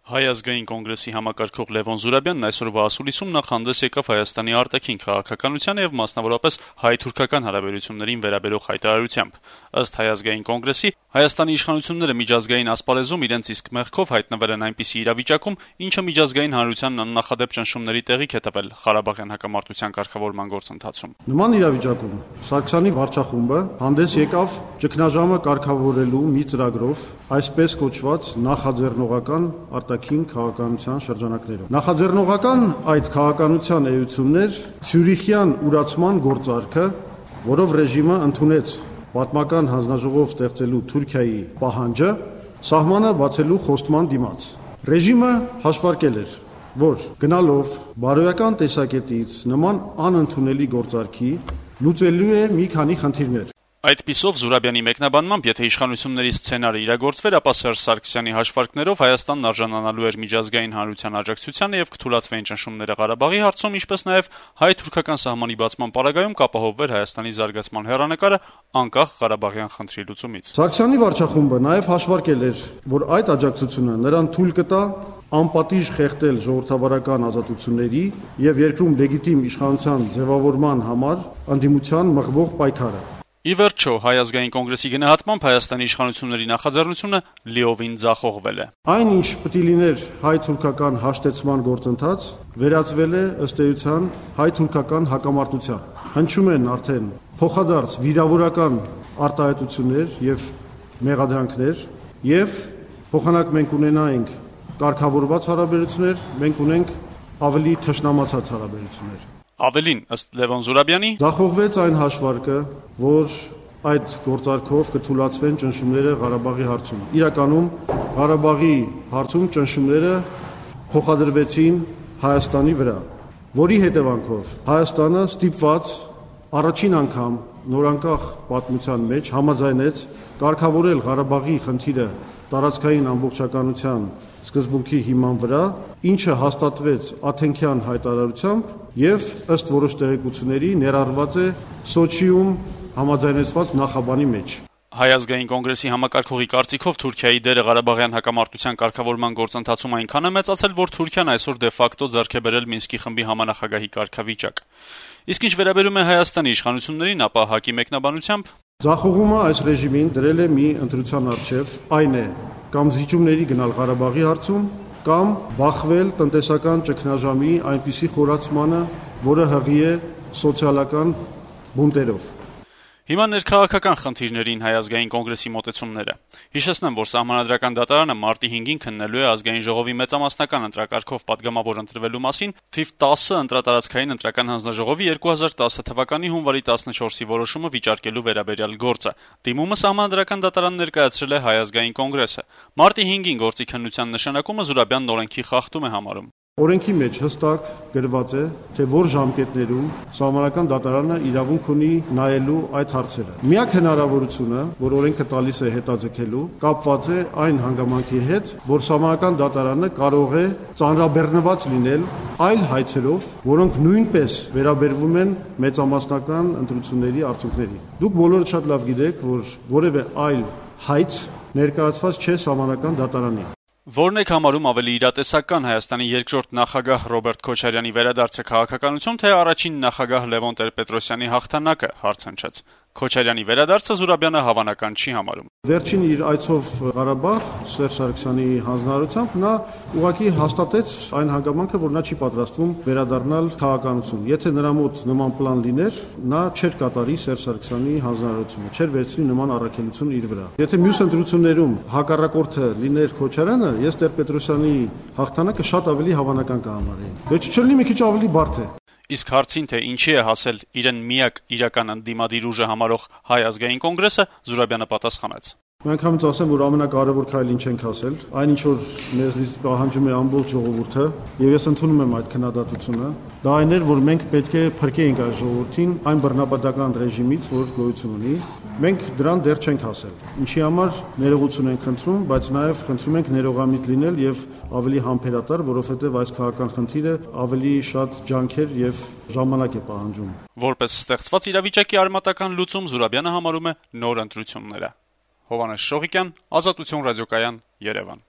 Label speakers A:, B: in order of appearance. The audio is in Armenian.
A: Հայ ազգային կոնգրեսի համակարգող Լևոն Զուրաբյանն այսօր Վասուլիսում նախ հանդես եկավ Հայաստանի արտաքին քաղաքականության եւ մասնավորապես հայ-թուրքական հարաբերություններին վերաբերող հայտարարությամբ։ Ըստ Հայ ազգային կոնգրեսի, Հայաստանի իշխանությունները միջազգային ասպարեզում իրենց իսկ մեղքով հայտնվել են այնպիսի իրավիճակում, ինչը միջազգային հանրությանն աննախադեպ ճնշումների տեղիք է տվել Ղարաբաղյան հակամարտության կարգավորման գործընթացում։
B: Նման իրավիճակում Սարգսյանի վարչախումբը հանդես եկավ ճգնաժամը կարգավորելու մի ծրագրով, այսպես կոչված նախաձեռնողական արտաքին քաղաքականության շրջանակներում։ Նախաձեռնողական այդ քաղաքականության էություններ Ցյուրիխյան ուրացման գործարքը, որով ռեժիմը ընդունեց պատմական հանձնաժողով ստեղծելու Թուրքիայի պահանջը, սահմանը բացելու խոստման դիմաց։ Ռեժիմը հաշվարկել էր, որ գնալով բարոյական տեսակետից նման անընդունելի գործարքի լուծելու է մի քանի խնդիրներ։
A: Այդպիսով Զուրաբյանի մեկնաբանմամբ, եթե իշխանությունների սցենարը իրագործվեր, ապա Սերժ Սարգսյանի հաշվարկներով Հայաստանն արժանանալու էր միջազգային հանրության աջակցությանը եւ կթուլացվեին ճնշումները Ղարաբաղի հարցում, ինչպես նաեւ հայ-թուրքական սահմանի բացման պարագայում կապահովվեր Հայաստանի զարգացման հեռանկարը անկախ Ղարաբաղյան խնդրի լուծումից։
B: Սարգսյանի վարչախումբը նաեւ հաշվարկել էր, որ այդ աջակցությունը նրան թույլ կտա անպատիժ խեղդել ժողովրդավարական ազատությունների եւ երկրում լեգիտիմ իշխանության ձևավորման համար ընդդիմության մղվող պայքարը։
A: Ի վերջո, Հայ ազգային կոնգրեսի գնահատմամբ Հայաստանի իշխանությունների նախաձեռնությունը լիովին ձախողվել է։
B: Այն, ինչ պետք է լիներ հայ-թուրքական հաշտեցման գործընթաց, վերածվել է ըստ էության հայ-թուրքական հակամարտության։ Հնչում են արդեն փոխադարձ վիրավորական արտահայտություններ եւ մեղադրանքներ, եւ փոխանակ մենք ունենայինք կարգավորված հարաբերություններ, մենք ունենք ավելի թշնամացած հարաբերություններ։
A: Ավելին, ըստ Լևոն Զուրաբյանի,
B: ձախողվեց այն հաշվարկը, որ այդ գործարքով կթուլացվեն ճնշումները Ղարաբաղի հարցում։ Իրականում Ղարաբաղի հարցում ճնշումները փոխադրվեցին Հայաստանի վրա, որի հետևանքով Հայաստանը ստիպված առաջին անգամ նորանկախ պատմության մեջ համաձայնեց կարգավորել Ղարաբաղի խնդիրը տարածքային ամբողջականության սկզբունքի հիման վրա, ինչը հաստատվեց Աթենքյան հայտարարությամբ եւ ըստ որոշ տեղեկությունների ներառված է Սոչիում համաձայնեցված նախաբանի մեջ։
A: Հայ ազգային կոնգրեսի համակարգողի կարծիքով Թուրքիայի դերը Ղարաբաղյան հակամարտության կարգավորման գործընթացում այնքան է մեծացել, որ Թուրքիան այսօր դե ֆակտո ձեռք է բերել Մինսկի խմբի համանախագահի կարգավիճակ։ Իսկ ինչ վերաբերում է Հայաստանի իշխանություններին, ապա ՀԱԿ-ի մեկնաբանությամբ
B: ձախողումը այս ռեժիմին դրել է մի ընտրության առջև, այն է կամ զիջումների գնալ Ղարաբաղի հարցում, կամ բախվել տնտեսական ճգնաժամի այնպիսի խորացմանը, որը հղի է սոցիալական բունտերով։
A: Հիմա ներքաղաքական խնդիրներին Հայ ազգային կոնգրեսի մոտեցումները։ Հիշեցնեմ, որ Սահմանադրական դատարանը մարտի 5-ին քննելու է ազգային ժողովի մեծամասնական ընտրակարգով падգամավոր ընտրվելու մասին թիվ 10 ընտրատարածքային ընտրական հանձնաժողովի 2010 թվականի հունվարի 14-ի որոշումը վիճարկելու վերաբերյալ գործը։ Դիմումը Սահմանադրական դատարան ներկայացրել է Հայ ազգային կոնգրեսը։ Մարտի 5-ին գործի քննության նշանակումը Զուրաբյանն օրենքի խախտում է համարում։
B: Օրենքի մեջ հստակ գրված է, թե որ ժամկետներում Սահմանադրական դատարանը իրավունք ունի նայելու այդ հարցերը։ Միակ հնարավորությունը, որ օրենքը տալիս է հետաձգելու, կապված է այն հանգամանքի հետ, որ Սահմանադրական դատարանը կարող է ծանրաբեռնված լինել այլ հայցերով, որոնք նույնպես վերաբերվում են մեծամասնական ընտրությունների արդյունքներին։ Դուք բոլորը շատ լավ գիտեք, որ որևէ այլ հայց ներկայացված չէ Սահմանադրական դատարանի։
A: Որն եք համարում ավելի իրատեսական Հայաստանի երկրորդ նախագահ Ռոբերտ Քոչարյանի վերադարձը քաղաքականություն, թե առաջին նախագահ Լևոն Տեր-Պետրոսյանի հաղթանակը, հարց հնչեց։ Քոչարյանի վերադարձը Զուրաբյանը հավանական չի համարում։
B: Վերջին իր այցով Ղարաբաղ Սերժ Սարգսյանի հանձնարարությամբ նա ուղղակի հաստատեց այն հանգամանքը, որ նա չի պատրաստվում վերադառնալ քաղաքականություն։ Եթե նրա մոտ նման պլան լիներ, նա չէր կատարի Սերժ Սարգսյանի հանձնարարությունը, չէր վերցնի նման առաքելություն իր վրա։ Եթե մյուս ընտրություններում հակառակորդը լիներ Քոչարյանը, ես Տեր-Պետրոսյանի հաղթանակը շատ ավելի հավանական կհամարեի։ Բայց չլինի մի քիչ ավելի բարդ է։
A: Իսկ հարցին, թե ինչի է հասել իրեն միակ իրական ընդդիմադիր ուժը համարող Հայ ազգային կոնգրեսը, Զուրաբյանը պատասխանեց.
B: Միանգամից ասեմ, որ ամենակարևոր քայլին չենք հասել, այն ինչ որ մեզնից պահանջում է ամբողջ ժողովուրդը, եւ ես ընդունում եմ այդ քննադատությունը, դա այն էր, որ մենք պետք է փրկեինք այս ժողովրդին այն բռնապետական ռեժիմից, որ գոյություն ունի։ Մենք դրան դեռ չենք հասել։ Ինչի համար ներողություն ենք խնդրում, բայց նաեւ խնդրում ենք ներողամիտ լինել եւ ավելի համբերատար, որովհետեւ այս քաղաքական խնդիրը ավելի շատ ջանքեր եւ ժամանակ է պահանջում։
A: Որպես ստեղծված իրավիճակի արմատական լուծում Զուրաբյանը համարում է նոր ընտրությունները։ Հովհաննես Շողիկյան, Ազատություն ռադիոկայան, Երևան։